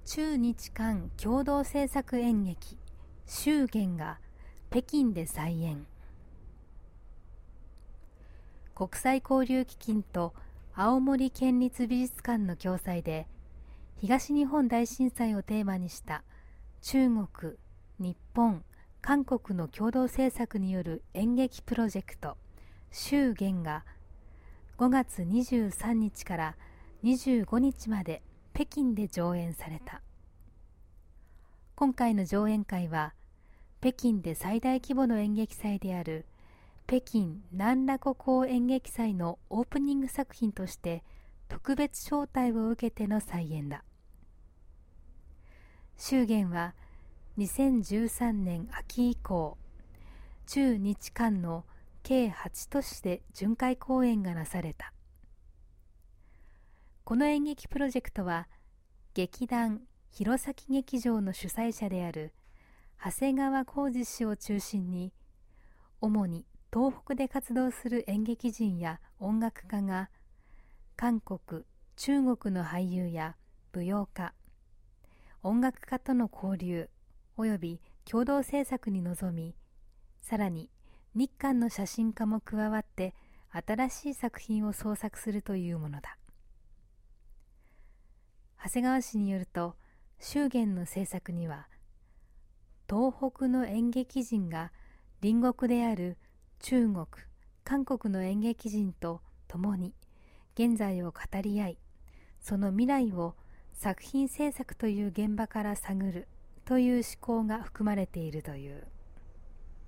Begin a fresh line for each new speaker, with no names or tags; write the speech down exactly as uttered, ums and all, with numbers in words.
中日韓共同制作演劇祝言が北京で再演。国際交流基金と青森県立美術館の共催で、東日本大震災をテーマにした中国、日本、韓国の共同制作による演劇プロジェクト祝言がごがつにじゅうさんにちからにじゅうごにちまで北京で上演された。今回の上演会は、北京で最大規模の演劇祭である北京南洛港演劇祭のオープニング作品として特別招待を受けての再演だ。祝言はにせんじゅうさんねん秋以降、中日韓の計はち都市で巡回公演がなされた。この演劇プロジェクトは、劇団弘前劇場の主催者である長谷川浩二氏を中心に、主に東北で活動する演劇人や音楽家が、韓国、中国の俳優や舞踊家、音楽家との交流及び共同制作に臨み、さらに日韓の写真家も加わって新しい作品を創作するというものだ。長谷川氏によると、祝言の制作には、東北の演劇人が隣国である中国、韓国の演劇人と共に現在を語り合い、その未来を作品制作という現場から探るという思考が含まれているという。